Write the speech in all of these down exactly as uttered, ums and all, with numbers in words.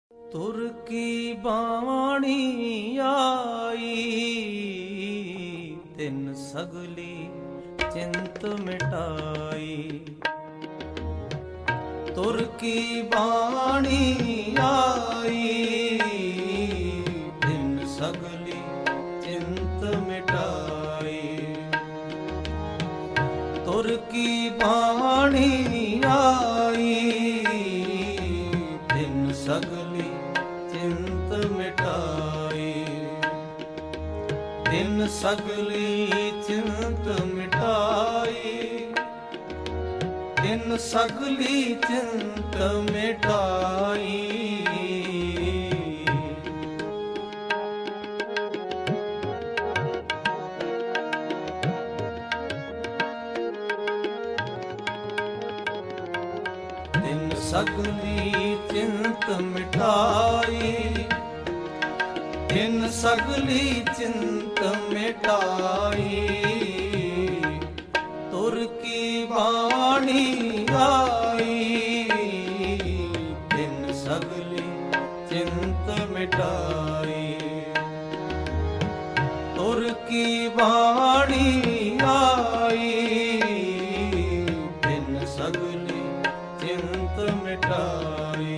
ਤੁਰ ਕੀ ਬਾਣੀ ਆਈ, ਤਿਨ ਸਗਲੀ ਚਿੰਤ ਮਿਟਾਈ। ਤੁਰ ਕੀ ਬਾਣੀ ਆਈ, ਤਿਨ ਸਗਲੀ ਚਿੰਤ ਮਿਟਾਈ। ਤੁਰ ਕੀ ਬਾਣੀ ਆਈ, ਤਿਨ ਸਗਲੀ ਚਿੰਤ ਮਿਟਾਈ। ਤਿਨ ਸਗਲੀ ਚਿੰਤ ਮਿਟਾਈ, ਤਿਨ ਸਗਲੀ ਚਿੰਤ ਮਿਟਾਈ। ਤਿਨ ਸਗਲੀ ਚਿੰਤ ਮਿਟਾਈ, ਤਿਨ ਸਗਲੀ ਚਿੰਤ ਮਿਟਾਈ। ਤੁਰ ਕੀ ਬਾਣੀ ਆਈ, ਤਿਨ ਸਗਲੀ ਚਿੰਤ ਮਿਟਾਈ। ਤੁਰ ਕੀ ਬਾਣੀ ਆਈ, ਤਿਨ ਸਗਲੀ ਚਿੰਤ ਮਿਟਾਈ।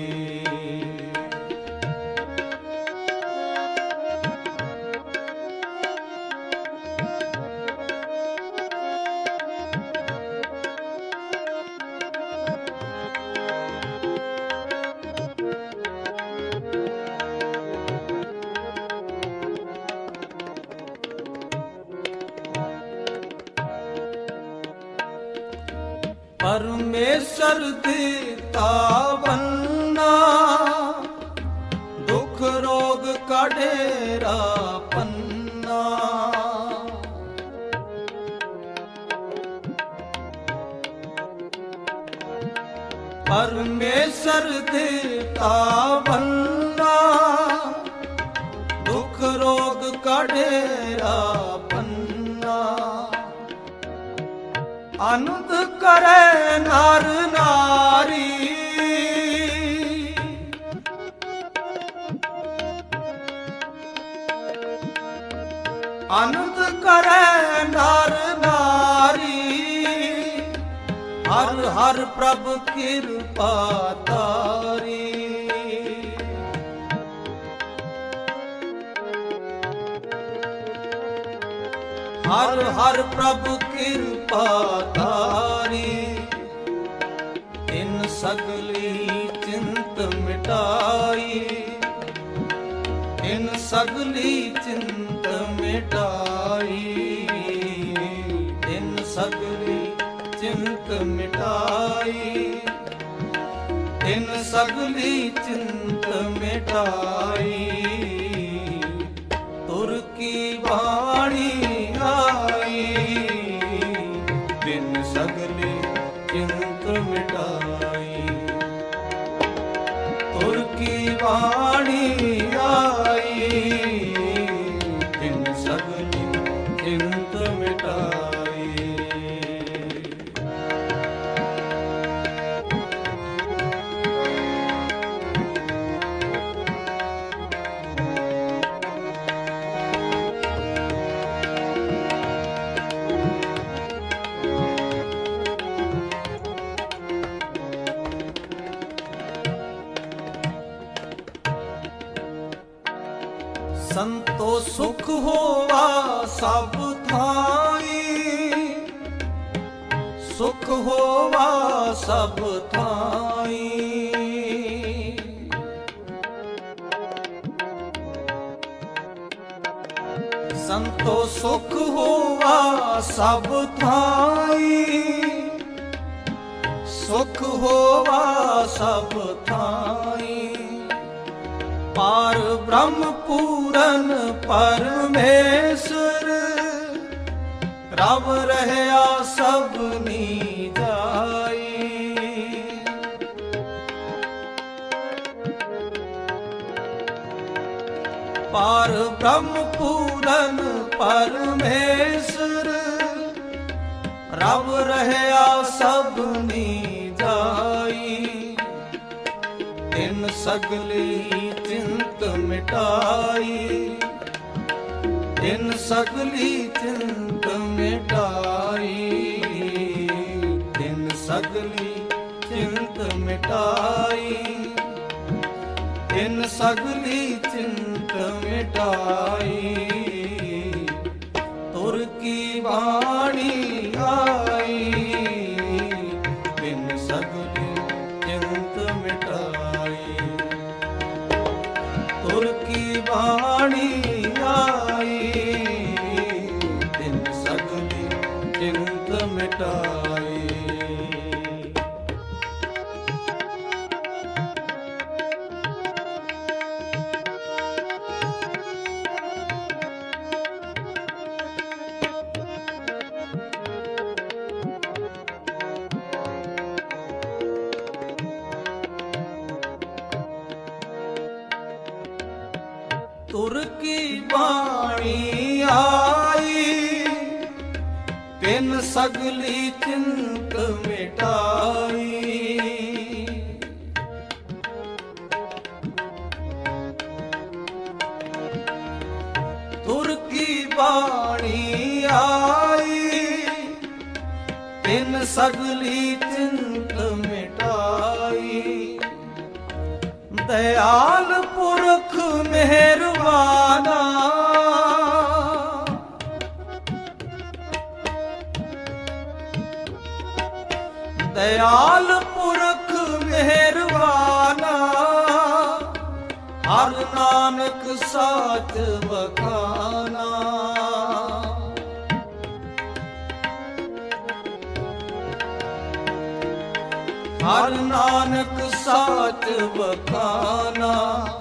ਪਰਮੇਸ਼ਰ ਦਿੱਤਾ ਬੰਨਾ, ਦੁਖ ਰੋਗ ਕਢੇਰਾ ਪੰਨਾ। ਪਰਮੇਸ਼ਰ ਦਿੱਤਾ ਬੰਨਾ, ਦੁਖ ਰੋਗ ਕਢੇਰਾ ਪੰਨਾ। ਆਨੰਦ ਕਰੇ ਨਰ ਨਾਰੀ, ਆਨੰਦ ਕਰੇ ਨਰ ਨਾਰੀ। ਹਰ ਹਰ ਪ੍ਰਭ ਕਿਰਪਾ ਤਾਰੀ। ਹਰ ਹਰ ਪ੍ਰਭ ਕਿਰਪਾ ਤਾਰੀ। ਤਿਨ ਸਗਲੀ ਚਿੰਤ ਮਿਟਾਈ, ਤਿਨ ਸਗਲੀ ਚਿੰਤ ਮਿਟਾਈ। ਤਿਨ ਸਗਲੀ ਚਿੰਤ ਮਿਟਾਈ, ਤਿਨ ਸਗਲੀ ਚਿੰਤ ਮਿਟਾਈ। ਤੁਰ ਕੀ ਬਾਣੀ ਆਈ, ਤਿਨ ਸਗਲੀ ਚਿੰਤ ਮਿਟਾਈ। ਤੁਰ ਕੀ ਬਾਣੀ ਆਈ, ਤਿਨ ਸਗਲੀ ਚਿੰਤ ਮਿਟਾਈ। ਸੰਤੋ ਸੁਖ ਹੋਵਾ ਸਭ ਥਾਈ, ਸੁਖ ਹੋਵਾ ਸਭ ਥਾਈ। ਸੰਤੋ ਸੁਖ ਹੋਵਾ ਸਭ ਥਾਈ, ਸੁਖ ਹੋਵਾ ਸਭ ਥਾਈ। ਪਾਰ ਬ੍ਰਹਮ ਪੂਰਨ ਪਰਮੇਸ਼ਰ, ਰਵ ਰਹਿਆ ਸਭਨੀ ਜਾਈ। ਪਾਰ ਬ੍ਰਹਮ ਪੂਰਨ ਪਰਮੇਸ਼ਰ, ਰਵ ਰਹਿਆ ਸਭਨੀ ਜਾਈ। ਤਿਨ ਤਿਨ ਸਗਲੀ ਚਿੰਤ ਮਿਟਾਈ, ਤਿਨ ਸਗਲੀ ਚਿੰਤ ਮਿਟਾਈ, ਤਿਨ ਸਗਲੀ ਚਿੰਤ ਮਿਟਾਈ, ਤਿਨ ਸਗਲੀ ਚਿੰਤ ਮਿਟਾਈ। ਤੁਰ ਕੀ ਬਾਣੀ ਆਈ, ਤਿਨ ਸਗਲੀ ਚਿੰਤ ਮਿਟਾਈ, ਤੁਰ ਕੀ ਬਾਣੀ ਆਈ, ਤਿਨ ਸਗਲੀ ਚਿੰਤ ਮਿਟਾਈ। ਤੁਰ ਕੀ ਬਾਣੀ ਆਈ, ਤਿਨ ਸਗਲੀ ਚਿੰਤ ਮਿਟਾਈ, ਤੁਰ ਕੀ ਬਾਣੀ ਆਈ, ਤਿਨ ਸਗਲੀ ਚਿੰਤ ਮਿਟਾਈ। ਦਇਆਲ ਪੁਰਖ ਮਿਹਰਬਾਨਾ, ਦਇਆਲ ਪੁਰਖ ਮਿਹਰਬਾਨਾ, ਹਰ ਨਾਨਕ ਸਾਚ ਬਖਾਨਾ। ਹਰ ਨਾਨਕ ਸਾਚ ਬਖਾਨਾ,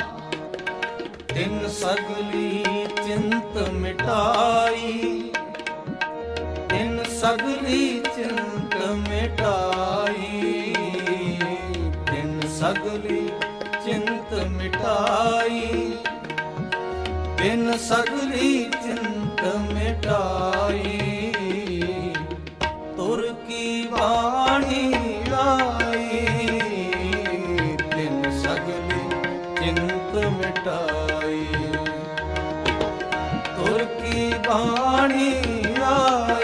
ਤਿਨ ਸਗਲੀ ਚਿੰਤ ਮਿਟਾਈ, ਤਿਨ ਸਗਲੀ ਚਿੰਤ ਮਿਟਾਈ, ਤਿਨ ਸਗਲੀ ਚਿੰਤ ਮਿਟਾਈ, ਤਿਨ ਸਗਲੀ ਚਿੰਤ ਮਿਟਾਈ। ਤੁਰ ਕੀ ਬਾਣੀ ਆਈ, ਤਿਨ ਸਗਲੀ ਚਿੰਤ ਮਿਟਾਈ, ਤੁਰ ਕੀ ਬਾਣੀ ਆਈ,